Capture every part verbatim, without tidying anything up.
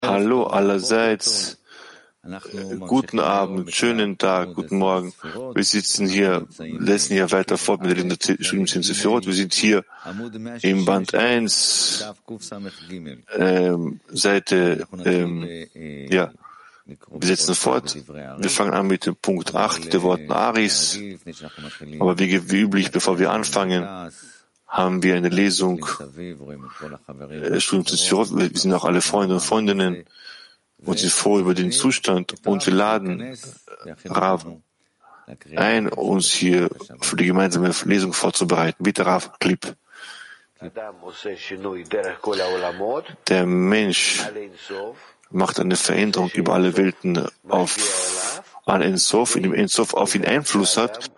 Hallo allerseits, guten Abend, schönen Tag, guten Morgen. Wir sitzen hier, lesen hier weiter fort mit der Studium Zehn Sefirot. Wir sind hier im Band eins, ähm, Seite, ähm, ja, wir setzen fort. Wir fangen an mit dem Punkt acht, der Worten Aris. Aber wie, wie üblich, bevor wir anfangen, haben wir eine Lesung, äh, Studium Zehn Sefirot. Wir sind auch alle Freunde und Freundinnen und sind froh über den Zustand, und wir laden Rav ein, uns hier für die gemeinsame Lesung vorzubereiten. Bitte, Rav, Clip. Der Mensch macht eine Veränderung über alle Welten auf an Ein Sof, in dem Ein Sof auf ihn Einfluss hat,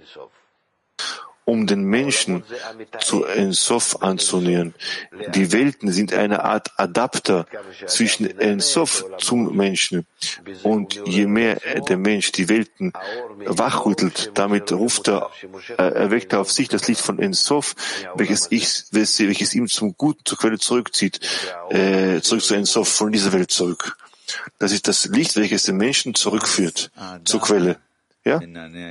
um den Menschen zu Ein Sof anzunähern. Die Welten sind eine Art Adapter zwischen Ein Sof zum Menschen. Und je mehr der Mensch die Welten wachrüttelt, damit ruft er, äh, erweckt er auf sich das Licht von Ein Sof, welches, ich, welches ihm zum Guten, zur Quelle zurückzieht, äh, zurück zu Ein Sof, von dieser Welt zurück. Das ist das Licht, welches den Menschen zurückführt zur Quelle. Ja?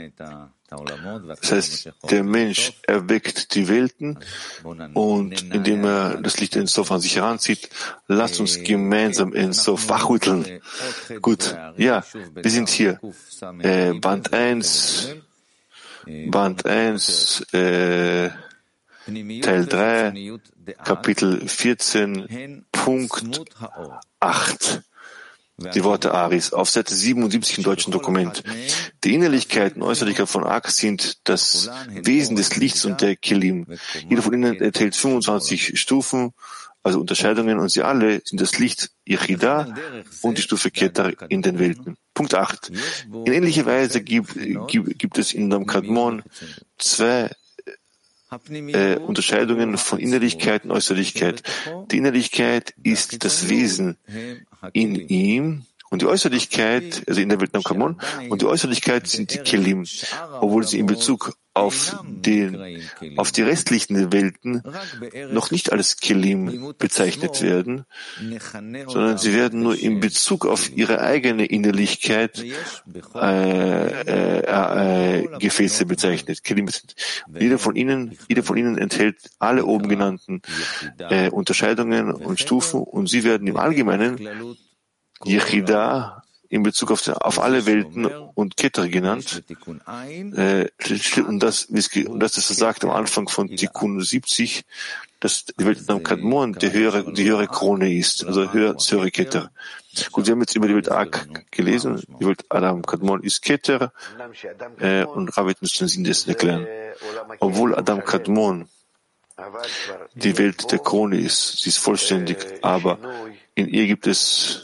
Das heißt, der Mensch erweckt die Welten, und indem er das Licht Ein Sof an sich heranzieht, lasst uns gemeinsam Ein Sof wachrütteln. Gut, ja, wir sind hier. Äh, Band eins, Band eins, äh, Teil drei, Kapitel vierzehn, Punkt acht. Die Worte Aris auf Seite siebenundsiebzig im deutschen Dokument. Die Innerlichkeit und Äußerlichkeit von Ak sind das Wesen des Lichts und der Kelim. Jeder von ihnen enthält fünfundzwanzig Stufen, also Unterscheidungen, und sie alle sind das Licht Yechida und die Stufe Keter in den Welten. Punkt acht. In ähnlicher Weise gibt, gibt, gibt es in dem Kadmon zwei Äh, Unterscheidungen von Innerlichkeit und Äußerlichkeit. Die Innerlichkeit ist das Wesen in ihm, und die Äußerlichkeit, also in der Welt am Kamon, und die Äußerlichkeit sind die Kelim, obwohl sie in Bezug auf den, auf die restlichen Welten noch nicht als Kelim bezeichnet werden, sondern sie werden nur in Bezug auf ihre eigene Innerlichkeit äh, äh, äh, Gefäße bezeichnet. Kelim sind. Jeder von ihnen, jeder von ihnen enthält alle oben genannten äh, Unterscheidungen und Stufen, und sie werden im Allgemeinen Yechida in Bezug auf, auf alle Welten und Keter genannt. Äh, und das, und das ist gesagt am Anfang von Tikkun siebzig, dass die Welt am Kadmon die höhere, die höhere Krone ist, also höher, höhere Keter. Gut, wir haben jetzt über die Welt Ak gelesen. Die Welt Adam Kadmon ist Keter, äh, und Rav wird uns den Sinn dessen erklären. Obwohl Adam Kadmon die Welt der Krone ist, sie ist vollständig, aber in ihr gibt es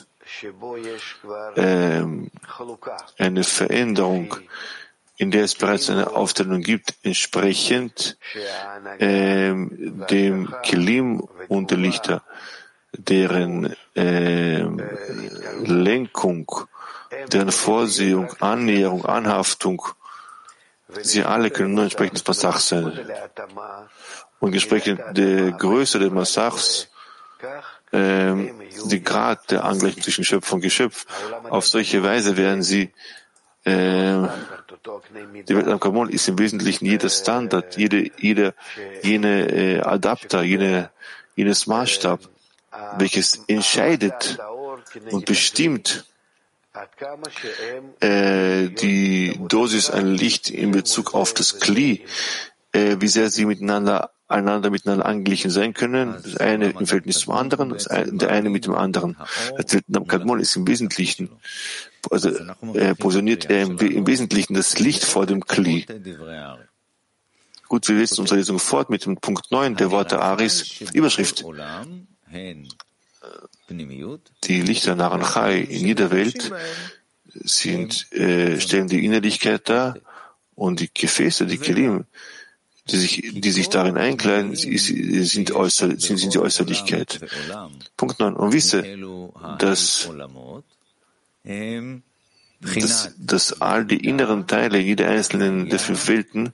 Ähm, eine Veränderung, in der es bereits eine Aufteilung gibt, entsprechend ähm, dem Kelim und der Lichter, deren ähm, Lenkung, deren Vorsehung, Annäherung, Anhaftung, sie alle können nur entsprechend des Masach sein. Und entsprechend der Größe des Masachs, Ähm, die Grad der Angleichung zwischen Schöpfer und Geschöpf, auf solche Weise werden sie, äh, die Welt am Kamon ist im Wesentlichen jeder Standard, jede, jede, jene äh, Adapter, jene, jenes Maßstab, welches entscheidet und bestimmt äh, die Dosis an Licht in Bezug auf das Kli, äh, wie sehr sie miteinander einander miteinander angeglichen sein können, das eine im Verhältnis zum anderen, das eine, der eine mit dem anderen. Der Kadmon ist im Wesentlichen, also äh, positioniert er im, im Wesentlichen das Licht vor dem Kli. Gut, wir setzen unsere Lesung fort mit dem Punkt neun der Worte Aris, Überschrift. Die Lichter Naranchai in jeder Welt sind, äh, stellen die Innerlichkeit dar, und die Gefäße, die Kelim, die sich, die sich darin einkleiden, sind, äußer, sind, sind die Äußerlichkeit. Punkt neun. Und wisse, dass, dass, dass all die inneren Teile jeder einzelnen der fünf Welten,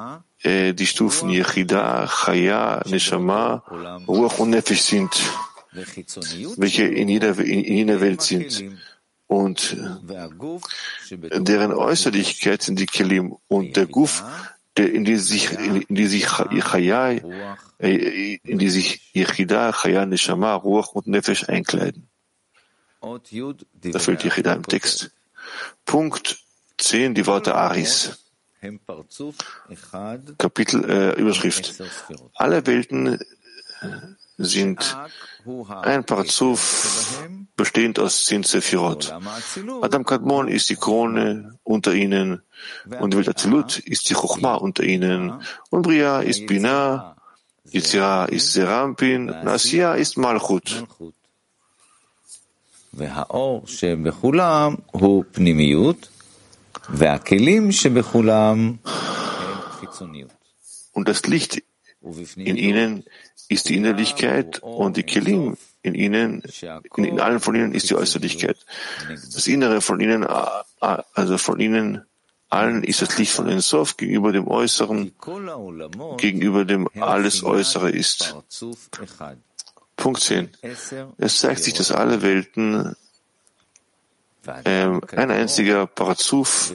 äh, die Stufen Yechida, Chaya, Neshama, Ruach und Nefesh sind. welche in jeder, in jeder Welt sind. Und deren Äußerlichkeit sind die Kelim und der Guf, der in die sich, in die sich Chaya, in die sich Yechida, Chaya, Neshama, Ruach und Nefesh einkleiden. Da fehlt Yechida im Text. Punkt zehn, die Worte Aris. Kapitel, äh, Überschrift. Alle Welten sind ein Parzuf, bestehend aus zehn Sephirot. Adam Kadmon ist die Krone unter ihnen und die Welt Azilut ist die Chochma unter ihnen und Bria ist Bina, Yitzira ist Serampin, Asiya ist Malchut. Und das Licht in ihnen ist die Innerlichkeit und die Kelim in ihnen, in, in allen von ihnen ist die Äußerlichkeit. Das Innere von ihnen, also von ihnen allen ist das Licht von Ensof gegenüber dem Äußeren, gegenüber dem alles Äußere ist. Punkt zehn. Es zeigt sich, dass alle Welten ähm, ein einziger Parazuf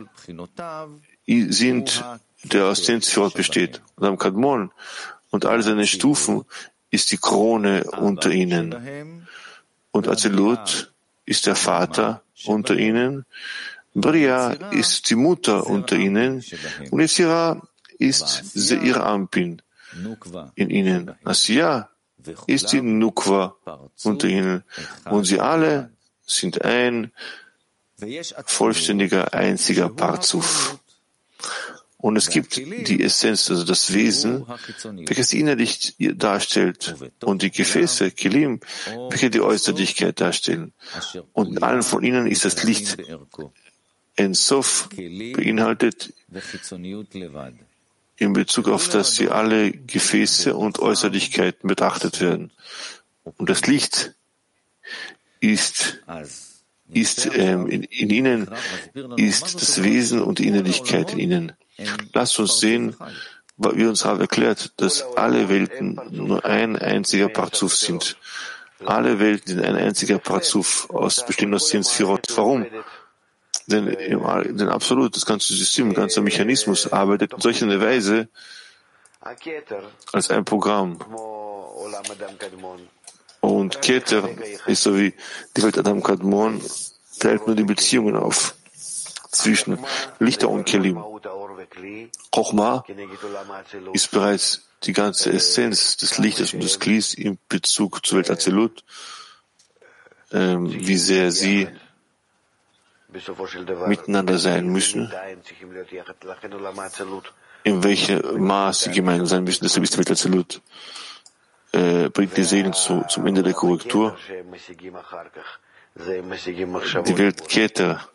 sind, der aus zehn Sphirot besteht. Adam Kadmon und all seine Stufen ist die Krone unter ihnen. Und Azilut ist der Vater unter ihnen. Bria ist die Mutter unter ihnen. Und Yetzira ist Seir Ampin in ihnen. Asiya ist die Nukwa unter ihnen. Und sie alle sind ein vollständiger, einziger Parzuf. Und es gibt die Essenz, also das Wesen, welches die Innerlich darstellt, und die Gefäße, Kelim, welche die Äußerlichkeit darstellen. Und in allen von ihnen ist das Licht Ensof beinhaltet in Bezug auf das sie alle Gefäße und Äußerlichkeiten betrachtet werden. Und das Licht ist ist ähm, in, in ihnen ist das Wesen und die Innerlichkeit in ihnen. Lasst uns sehen, wie uns Rav erklärt, dass alle Welten nur ein einziger Parzuf sind. Alle Welten sind ein einziger Parzuf, aus, bestehend aus zehn Sphirot. Warum? Denn, im, denn absolut, das ganze System, der ganze Mechanismus arbeitet in solcher Weise als ein Programm. Und Keter ist so wie die Welt Adam Kadmon, teilt nur die Beziehungen auf zwischen Lichter und Kelim. Chochma ist bereits die ganze Essenz des Lichtes und des Klis in Bezug zur Welt Azilut, ähm, wie sehr sie miteinander sein müssen, in welchem Maß sie gemeinsam sein müssen. Deshalb ist die Welt Azilut äh, bringt die Seelen zu, zum Ende der Korrektur. Die Welt Keter,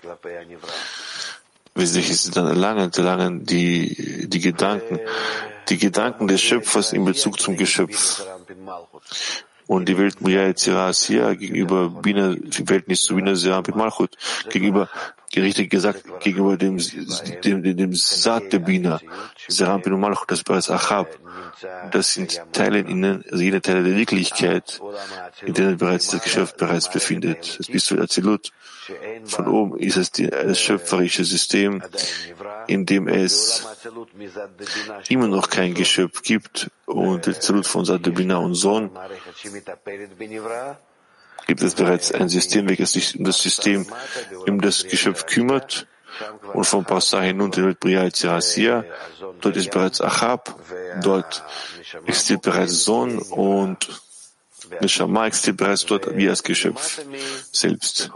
welche sie dann erlangen, erlangen die, die Gedanken, die Gedanken des Schöpfers in Bezug zum Geschöpf. Und die Welt Bria Yetzira Asiya gegenüber Bina, die Welt nicht zu Bina Serampin Malchut, gegenüber, richtig gesagt, gegenüber dem, dem, dem, dem Saat der Bina, Serampin und Malchut, das bereits Achab. Das sind Teile in ihnen, also jene Teile der Wirklichkeit, in denen bereits das Geschöpf bereits befindet. Das bist du Azilut. Von oben ist es die, das schöpferische System, in dem es immer noch kein Geschöpf gibt, und der Azilut von Saat der Bina und Sohn gibt es bereits ein System, welches sich um das System, um das Geschöpf kümmert, und vom Passar hinunter wird Bria Yetzira Asiya. Dort ist bereits Achab, dort existiert bereits Sohn, und Neshama existiert bereits dort wie als Geschöpf selbst.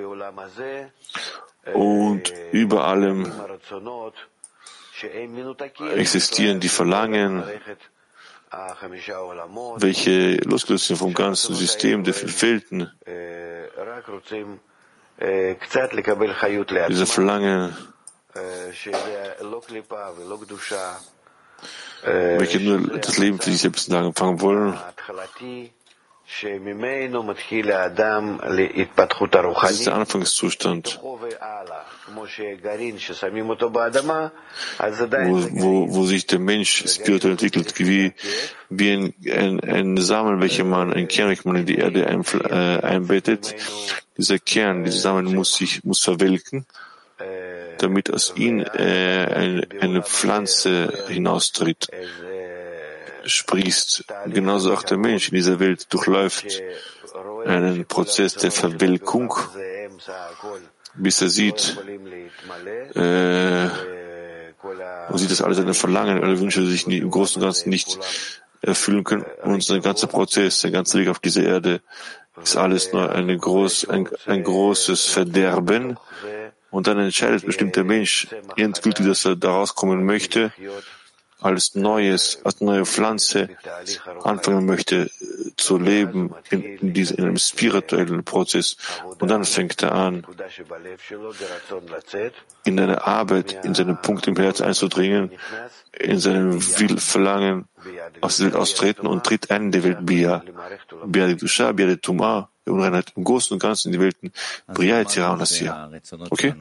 Und über allem existieren die Verlangen, welche losgelöst sind vom ganzen System der fünf Welten. Diese Verlangen, welche nur das Leben für sich selbst anfangen wollen. Das ist der Anfangszustand. wo, wo, wo sich der Mensch spirituell entwickelt, wie, wie ein, ein, ein Samen, welcher man, ein Kern, welcher man in die Erde ein, äh, einbettet. Dieser Kern, dieser Samen muss sich, muss verwelken, damit aus ihm äh, eine, eine Pflanze hinaustritt, sprießt. Genauso auch der Mensch in dieser Welt durchläuft einen Prozess der Verwelkung, bis er sieht, äh, und sieht, dass alle seine Verlangen oder Wünsche sich nie, im Großen und Ganzen nicht erfüllen können. Und sein ganzer Prozess, der ganze Weg auf dieser Erde ist alles nur eine groß, ein, ein großes Verderben. Und dann entscheidet bestimmt der Mensch endgültig, dass er da rauskommen möchte, als Neues, als neue Pflanze anfangen möchte zu leben in, in, diesem, in einem spirituellen Prozess. Und dann fängt er an, in eine Arbeit, in seinen Punkt im Herz einzudringen, in seinem Verlangen aus der Welt austreten und tritt ein in die Welt Bia. Bia de Dusha, Bia de Tumah, der Unreinheit im Großen und Ganzen in die Welten. Bria Yetzirah und Asiya. Okay?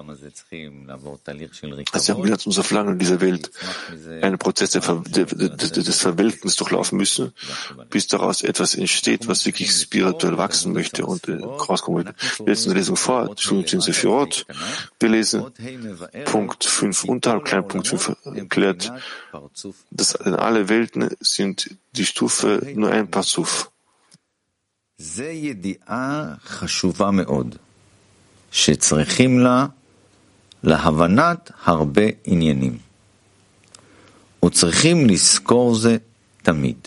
Also wir haben jetzt unser Verlangen in dieser Welt einen Prozess der Ver der, des, des Verwelkens durchlaufen müssen, bis daraus etwas entsteht, was wirklich spirituell wachsen möchte und äh, rauskommen möchte. Wir lesen die Lesung vor, Studium zehn Sefirot. Wir lesen Punkt fünf unterhalb, klein Punkt fünf erklärt, dass in alle Welten sind die Stufe nur ein Parzuf. זו ידיעה חשובה מאוד, שצריכים לה להבנת הרבה עניינים, וצריכים לזכור זה תמיד.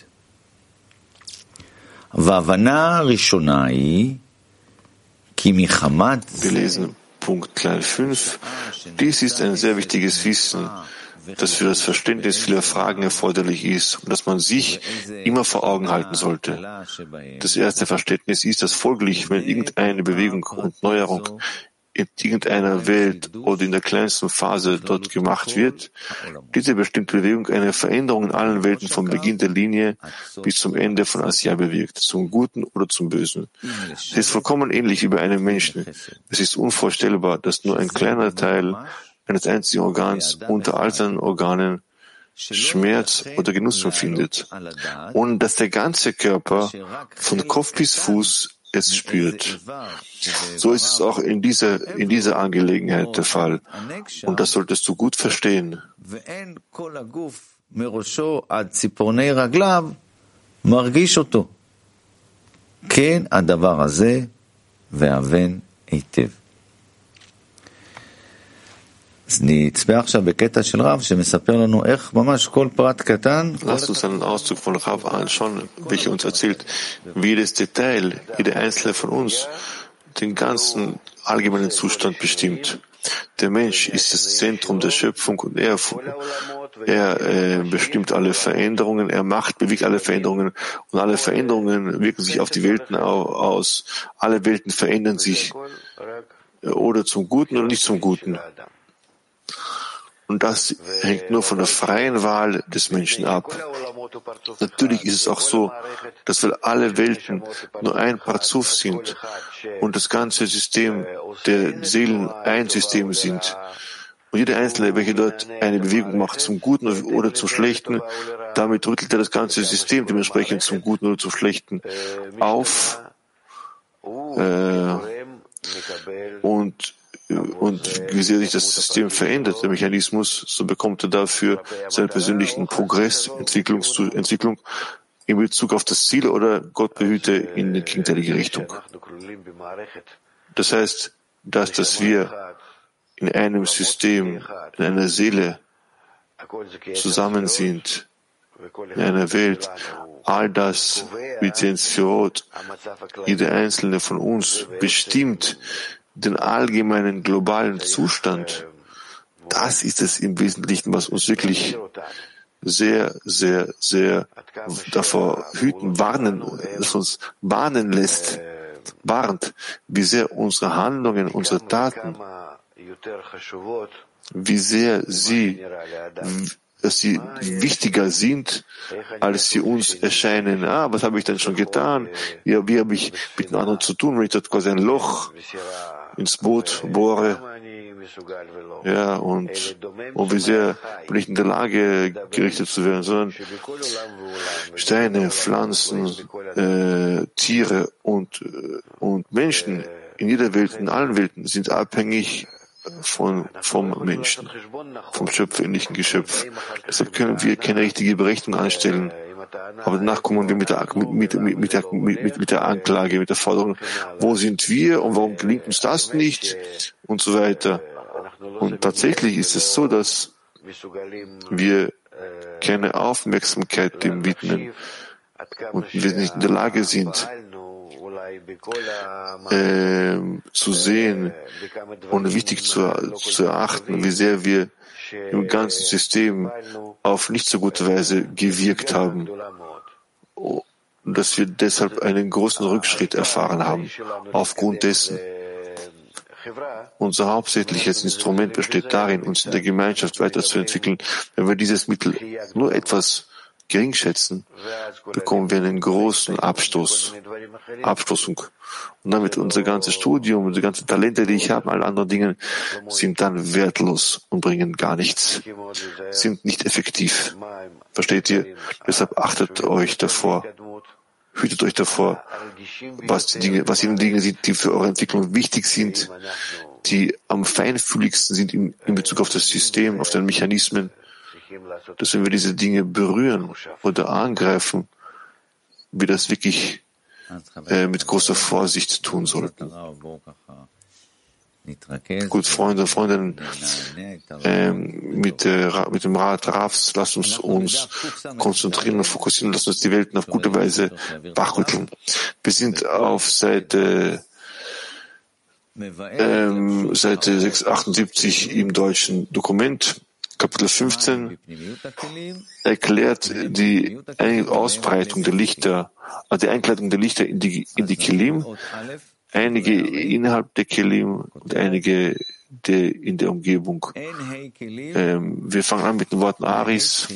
וההבנה הראשונה היא, כי מחמת Wir lesen Punkt klein fünf. Dies ist ein sehr wichtiges Wissen, das für das Verständnis vieler Fragen erforderlich ist und das man sich immer vor Augen halten sollte. Das erste Verständnis ist, dass folglich, wenn irgendeine Bewegung und Neuerung in irgendeiner Welt oder in der kleinsten Phase dort gemacht wird, diese bestimmte Bewegung eine Veränderung in allen Welten vom Beginn der Linie bis zum Ende von Asiya bewirkt, zum Guten oder zum Bösen. Es ist vollkommen ähnlich wie bei einem Menschen. Es ist unvorstellbar, dass nur ein kleiner Teil eines einzigen Organs unter all seinen Organen Schmerz oder Genuss empfindet, ohne dass der ganze Körper von Kopf bis Fuß es spürt. So ist es auch in dieser, in dieser Angelegenheit der Fall. Und das solltest du gut verstehen. אז נצפה עכשיו בקטע של רב שמספר לנו איך ממש כל פרט קטן. Lasst uns einen Auszug von Rav anschauen, welcher uns erzählt, wie jedes Detail, jeder einzelne von uns den ganzen allgemeinen Zustand bestimmt. Der Mensch ist das Zentrum der Schöpfung und er, er äh, bestimmt alle Veränderungen, er macht, bewegt alle Veränderungen und alle Veränderungen wirken sich auf die Welten aus. Alle Welten verändern sich oder zum Guten oder nicht zum Guten. Und das hängt nur von der freien Wahl des Menschen ab. Natürlich ist es auch so, dass weil alle Welten nur ein Parzuf sind und das ganze System der Seelen ein System sind und jeder Einzelne, welcher dort eine Bewegung macht zum Guten oder zum Schlechten, damit rüttelt er das ganze System dementsprechend zum Guten oder zum Schlechten auf äh, und Und wie sehr sich das System verändert, der Mechanismus, so bekommt er dafür seinen persönlichen Progress, Entwicklung in Bezug auf das Ziel oder Gott behüte in die gegenteilige Richtung. Das heißt, dass, dass wir in einem System, in einer Seele zusammen sind, in einer Welt, all das wie zehn Sefirot, jeder einzelne von uns bestimmt den allgemeinen globalen Zustand. Das ist es im Wesentlichen, was uns wirklich sehr, sehr, sehr davor hüten, warnen, das uns warnen lässt, warnt, wie sehr unsere Handlungen, unsere Taten, wie sehr sie, dass sie wichtiger sind, als sie uns erscheinen. Ah, was habe ich denn schon getan? Ja, wie habe ich mit einem anderen zu tun, wenn ich dort quasi ein Loch ins Boot bohre ja, und, und wie sehr bin ich in der Lage, gerichtet zu werden, sondern Steine, Pflanzen, äh, Tiere und, und Menschen in jeder Welt, in allen Welten sind abhängig von, vom Menschen, vom schöpferlichen Geschöpf. Deshalb können wir keine richtige Berechnung anstellen. Aber danach kommen wir mit der, mit, mit, mit, der, mit, mit der Anklage, mit der Forderung, wo sind wir und warum gelingt uns das nicht und so weiter. Und tatsächlich ist es so, dass wir keine Aufmerksamkeit dem widmen und wir nicht in der Lage sind, äh, zu sehen und wichtig zu, zu erachten, wie sehr wir im ganzen System auf nicht so gute Weise gewirkt haben, und dass wir deshalb einen großen Rückschritt erfahren haben. Aufgrund dessen, unser hauptsächliches Instrument besteht darin, uns in der Gemeinschaft weiterzuentwickeln. Wenn wir dieses Mittel nur etwas gering schätzen, bekommen wir einen großen Abstoß, Abstoßung. Und damit unser ganzes Studium, unsere ganzen Talente, die ich habe, alle anderen Dinge, sind dann wertlos und bringen gar nichts, sind nicht effektiv. Versteht ihr? Deshalb achtet euch davor, hütet euch davor, was die Dinge, was die Dinge sind, die für eure Entwicklung wichtig sind, die am feinfühligsten sind in, in Bezug auf das System, auf den Mechanismen, dass wenn wir diese Dinge berühren oder angreifen, wir das wirklich äh, mit großer Vorsicht tun sollten. Gut, Freunde, Freundinnen, äh, mit, äh, mit dem Rat Ravs, lasst uns uns konzentrieren und fokussieren, lasst uns die Welten auf gute Weise wachrütteln. Wir sind auf Seite ähm, Seite sechshundertachtundsiebzig im deutschen Dokument. Kapitel fünfzehn erklärt die Ausbreitung der Lichter, also die Einkleidung der Lichter in die, in die Kelim, einige innerhalb der Kelim und einige der, in der Umgebung. Ähm, wir fangen an mit den Worten Aris.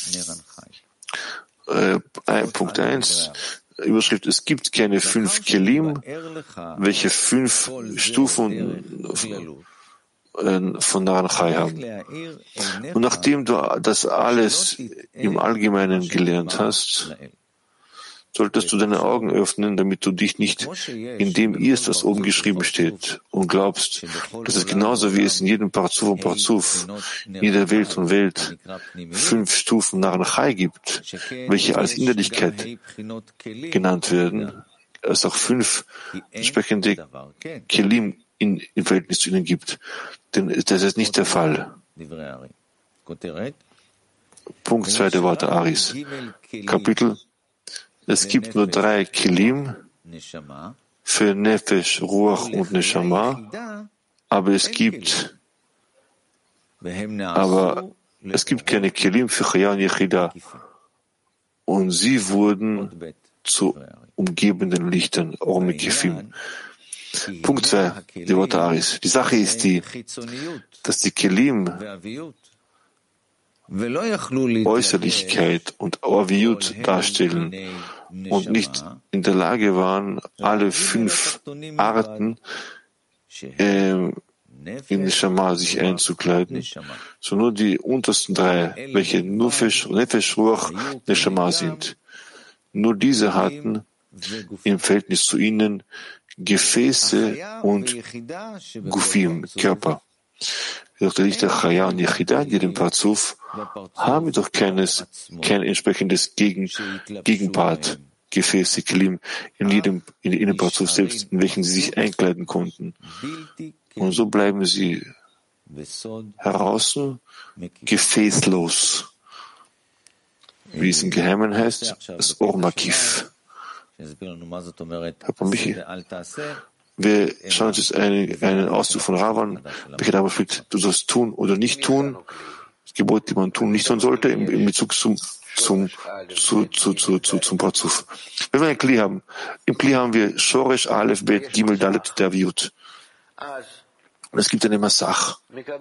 Äh, Punkt eins. Überschrift, es gibt keine fünf Kelim, welche fünf Stufen von Naranchai haben. Und nachdem du das alles im Allgemeinen gelernt hast, solltest du deine Augen öffnen, damit du dich nicht in dem irrst, was oben geschrieben steht, und glaubst, dass es genauso wie es in jedem Parzuf und Parzuf, in jeder Welt und Welt fünf Stufen Naranchai gibt, welche als Innerlichkeit genannt werden, es auch fünf entsprechende Kelim in, im Verhältnis zu ihnen gibt. Denn das ist nicht der Fall. Punkt zwei der Worte Aris. Kapitel. Es gibt nur drei Kelim für Nefesh, Ruach und Neshama, aber es gibt, aber es gibt keine Kelim für Chaya und Yechida. Und sie wurden zu umgebenden Lichtern, Ormekefim. Punkt zwei, die Worte Aris. Die Sache ist die, dass die Kelim Äußerlichkeit und Orviut darstellen und nicht in der Lage waren, alle fünf Arten äh, in Neshama sich einzukleiden, sondern nur die untersten drei, welche Nefesh, Nefesh, Ruach, Neshama sind. Nur diese hatten im Verhältnis zu ihnen Gefäße und Gufim, Körper. Doch der Lichter Chaya und Yechida in jedem Parzuf haben jedoch keines, kein entsprechendes Gegen, Gegenpart, Gefäße, Kelim in jedem, in jedem Parzuf selbst, in welchen sie sich einkleiden konnten. Und so bleiben sie heraus, gefäßlos. Wie es im Geheimen heißt, das Ormakif. Herr Michi, wir schauen uns jetzt einen, einen Auszug von Ravan, welcher darüber spricht, du sollst tun oder nicht tun, das Gebot, die man tun, nicht tun sollte, im, im Bezug zum, zum, zu, zu, zu, zu, zum Parzuf. Wenn wir ein Kli haben, im Kli haben wir Shoresh, Aleph, Bet, Gimel, Dalet, Daviut. Und es gibt eine Massach.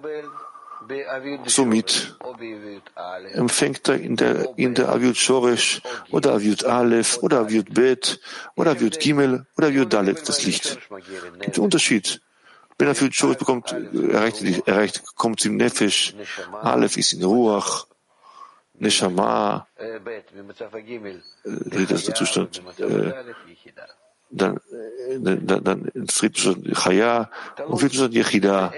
Somit empfängt er in der, in der Aviut Shoresh oder Aviut Aleph oder Aviut Bet oder Aviut Gimel oder Aviut Dalet das Licht. Es gibt einen Unterschied. Wenn er viel Schuld bekommt, erreicht, erreicht, kommt zum Nefesh, Aleph ist in Ruach, Neshama, das ist der Zustand, äh, dann, dann, dann, dann im dritten Zustand Chaya und vierten Zustand Yechida.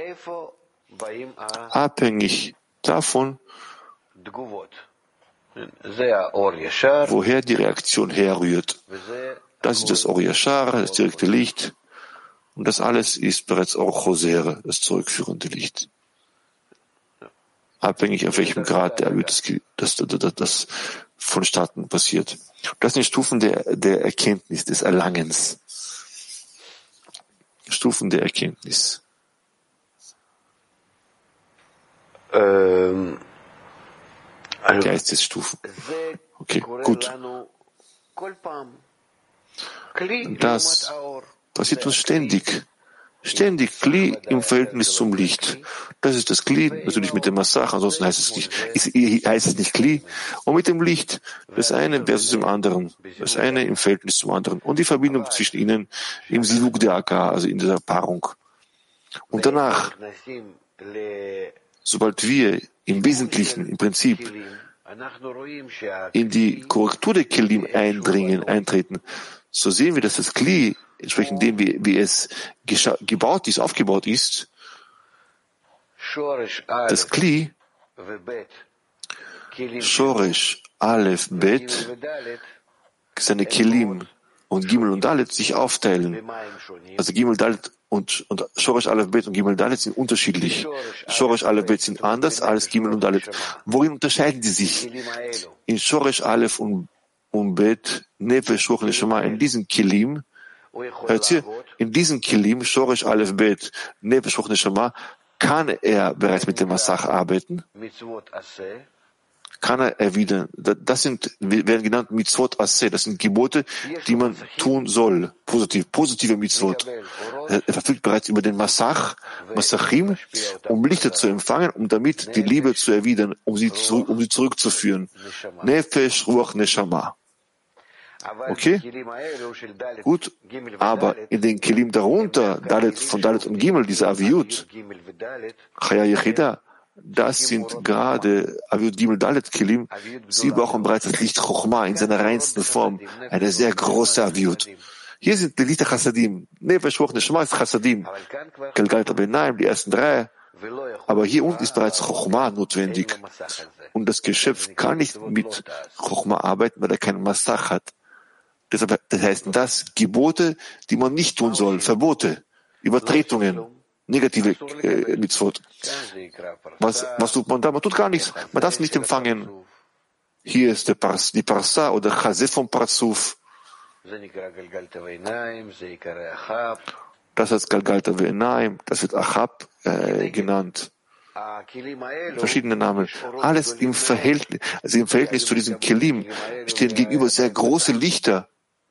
Abhängig davon, woher die Reaktion herrührt. Das ist das Or Yashar, das direkte Licht. Und das alles ist bereits Or Chosere, das zurückführende Licht. Abhängig auf welchem Grad der das, das, das, das vonstatten passiert. Das sind Stufen der, der Erkenntnis, des Erlangens. Stufen der Erkenntnis. Ähm, also Geistesstufen. Okay, gut. Das passiert uns ständig. Ständig Kli im Verhältnis zum Licht. Das ist das Kli, natürlich mit dem Massach, ansonsten heißt es nicht, ist, heißt es nicht Kli. Und mit dem Licht, das eine versus dem anderen. Das eine im Verhältnis zum anderen. Und die Verbindung zwischen ihnen im Siluk der Akka, also in dieser Paarung. Und danach, sobald wir im Wesentlichen, im Prinzip, in die Korrektur der Kelim eindringen, eintreten, so sehen wir, dass das Kli, entsprechend dem, wie, wie es gebaut ist, aufgebaut ist, das Kli, Shoresh, Aleph, Bet, seine Kelim und Gimel und Dalet sich aufteilen. Also Gimel, Dalet und, und Shoresh, Aleph, Bet und Gimel, Dalet sind unterschiedlich. Shoresh, Aleph, Bet sind anders als Gimel und Dalet. Worin unterscheiden sie sich? In Shoresh, Aleph und, und Bet, Nefesh, Ruach, Neshama, in diesen Kelim, hört ihr, in diesen Kelim, Shoresh, Aleph, Bet, Nefesh, Ruach, Neshama, kann er bereits mit dem Masach arbeiten? Kann er erwidern? Das sind, werden genannt Mitzvot Aseh, das sind Gebote, die man tun soll. Positiv, positive Mitzvot. Er verfügt bereits über den Masach, Masachim, um Lichter zu empfangen, um damit die Liebe zu erwidern, um sie, zurück, um sie zurückzuführen. Nefesh, Ruach, Neshama. Okay? Gut. Aber in den Kelim darunter, Dalet, von Dalet und Gimel, diese Aviyut, Chaya Yechida, das sind gerade Aviyut Gimel Dalet Kelim, sie brauchen bereits das Licht Chochma in seiner reinsten Form, eine sehr große Aviyut. Hier sind die Lichter Chassadim. Nefesh, Ruach, Neshama ist Chassadim. Galgalta Benaim, die ersten drei. Aber hier unten ist bereits Chochma notwendig. Und das Geschöpf kann nicht mit Chochma arbeiten, weil er keinen Masach hat. Deshalb, das heißt das Gebote, die man nicht tun soll, Verbote, Übertretungen, negative äh, Mitzvot. Was, was tut man da? Man tut gar nichts. Man darf es nicht empfangen. Hier ist der Pars, die Parsa oder Chazé vom Parsuf. Das heißt Galgalta Ve'enaim, das wird Achab äh, genannt. Verschiedene Namen. Alles im Verhältnis, also im Verhältnis zu diesem Kelim stehen gegenüber sehr große Lichter,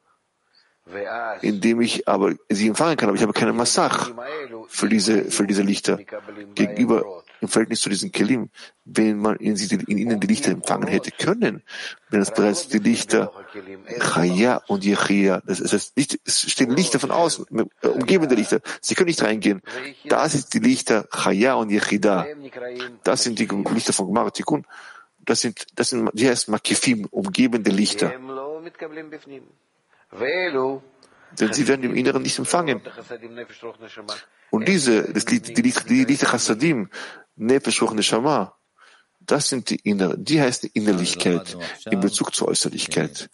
indem ich aber sie empfangen kann, aber ich habe keine Massach für diese, für diese Lichter. Gegenüber, im Verhältnis zu diesen Kelim, wenn man in, sie, in ihnen die Lichter empfangen hätte können, wenn es bereits die Lichter Chaya und Yechia, das heißt, nicht, es stehen Lichter von außen, umgebende Lichter, sie können nicht reingehen. Das ist die Lichter Chaya und Yechida. Das sind die Lichter von Gemara Tikkun. Das sind, das sind, die heißt Makifim, umgebende Lichter. Denn sie werden im Inneren nicht empfangen. Und diese, das, die, die, die Lichter Chassadim, Nefesh, Ruach, Neshama, das sind die innere, die heißt die Innerlichkeit in Bezug zur Äußerlichkeit.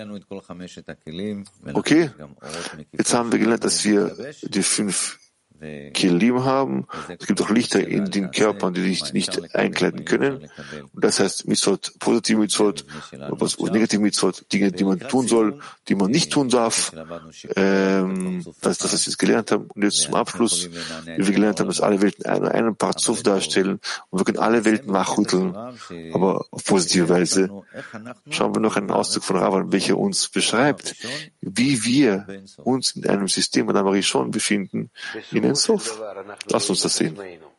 Okay? Jetzt haben wir gelernt, dass wir die fünf Kelim haben. Es gibt auch Lichter in den Körpern, die sich nicht einkleiden können. Und das heißt, Mitzvot, positive Mitzvot, negative Mitzvot, Dinge, die man tun soll, die man nicht tun darf. Ähm, das ist das, was wir jetzt gelernt haben. Und jetzt zum Abschluss, wie wir gelernt haben, dass alle Welten einen, einen Parzuf darstellen. Und wir können alle Welten wachrütteln, aber auf positive Weise. Schauen wir noch einen Auszug von Ravan, welcher uns beschreibt, wie wir uns in einem System an Amari schon befinden, in Sof. Lass uns das sehen.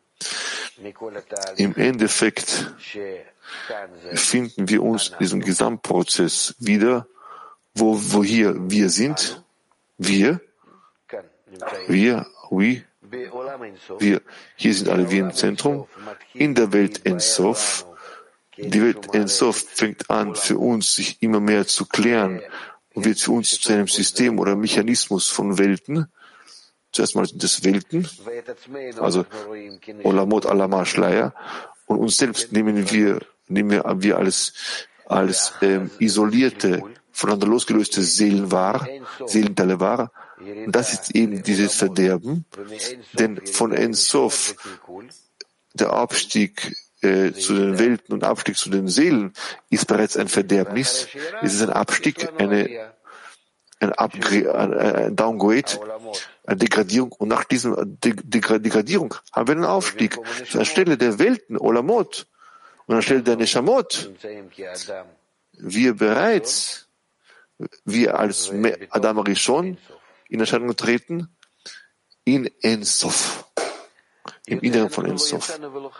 Im Endeffekt finden wir uns in diesem Gesamtprozess wieder, wo, wo hier wir sind, wir, wir, oui, Wir, hier sind alle wir im Zentrum. In der Welt Ein Sof, die Welt Ein Sof fängt an, für uns sich immer mehr zu klären und wird für uns zu einem System oder Mechanismus von Welten. Zuerst mal sind es Welten, also Olamot, Alama, Schleier. Und uns selbst nehmen wir, nehmen wir, wir als, als ähm, isolierte, voneinander losgelöste Seelen wahr, Seelenteile wahr. Und das ist eben dieses Verderben, denn von Ein Sof, der Abstieg äh, zu den Welten und Abstieg zu den Seelen, ist bereits ein Verderbnis. Es ist ein Abstieg, eine, ein, Upgrade, ein, ein Downgrade, eine Degradierung. Und nach dieser Degradierung haben wir einen Aufstieg. Anstelle der Welten, Olamot, und anstelle der Neshamot, wir bereits, wir als Adam Rishon, in Erscheinung treten in Ein Sof, im Inneren von Ein Sof.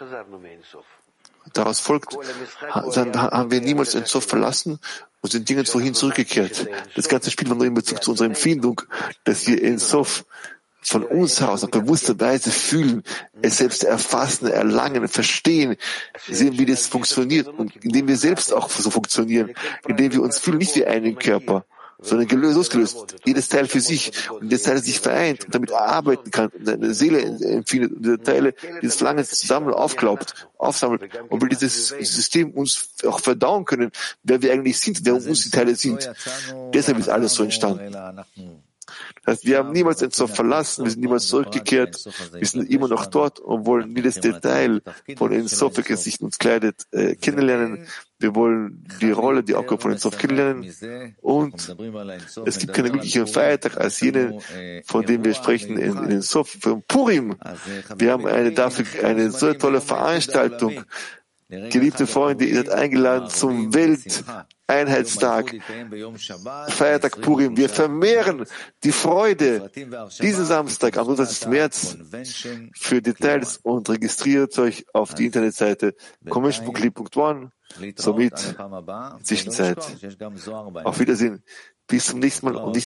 Daraus folgt, dann haben wir niemals Ein Sof verlassen und sind nirgends vorhin zurückgekehrt. Das ganze Spiel war nur in Bezug zu unserer Empfindung, dass wir Ein Sof von uns heraus auf bewusste Weise fühlen, es selbst erfassen, erlangen, verstehen, sehen, wie das funktioniert und indem wir selbst auch so funktionieren, indem wir uns fühlen, nicht wie einen Körper, sondern gelöst, losgelöst, jedes Teil für sich und jedes Teil sich vereint und damit arbeiten kann und seine Seele empfindet und die Teile dieses Verlangens zusammen aufklaubt, aufsammelt und will dieses System uns auch verdauen können, wer wir eigentlich sind, wer uns die Teile sind. Deshalb ist alles so entstanden. Das heißt, wir haben niemals Ein Sof verlassen, wir sind niemals zurückgekehrt, wir sind immer noch dort und wollen jedes Detail von Ein Sof, welches sich uns kleidet, äh, kennenlernen. Wir wollen die Rolle, die Aufgabe von Ein Sof kennenlernen und es gibt keinen wirklichen Feiertag als jenen, von dem wir sprechen in, in Ein Sof, von Purim. Wir haben eine, dafür eine so tolle Veranstaltung. Geliebte Freunde, ihr seid eingeladen zum Welteinheitstag, Feiertag Purim. Wir vermehren die Freude diesen Samstag am zwanzigsten März. Für Details und registriert euch auf die Internetseite commissionbookly punkt one. Somit Zwischenzeit. Auf Wiedersehen. Bis zum nächsten Mal und nicht